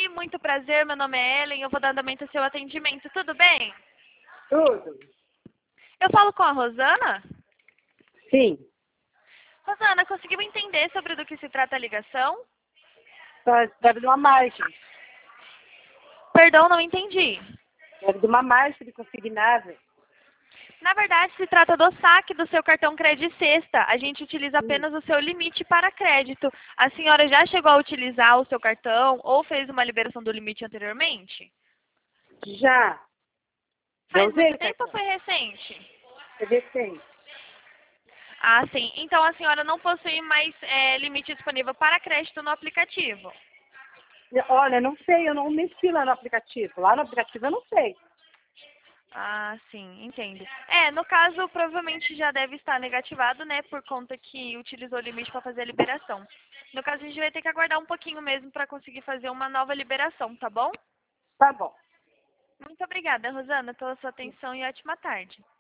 Oi, muito prazer, meu nome é Ellen, eu vou dar andamento ao seu atendimento, tudo bem? Tudo? Eu falo com a Rosana? Sim. Rosana, conseguiu entender sobre do que se trata a ligação? Deve de uma margem. Perdão, não entendi. Deve de uma margem de consignado. Na verdade, se trata do saque do seu cartão Crédito Sexta. A gente utiliza Hum. apenas o seu limite para crédito. A senhora já chegou a utilizar o seu cartão ou fez uma liberação do limite anteriormente? Já. Faz usei muito o tempo ou cartão. foi recente? É recente. Ah, sim. Então a senhora não possui mais limite disponível para crédito no aplicativo. Olha, não sei, eu não mexi lá no aplicativo. Lá no aplicativo eu não sei. Ah, sim, entendo. No caso, provavelmente já deve estar negativado, né, por conta que utilizou o limite para fazer a liberação. No caso, a gente vai ter que aguardar um pouquinho mesmo para conseguir fazer uma nova liberação, tá bom? Tá bom. Muito obrigada, Rosana, pela sua atenção e ótima tarde.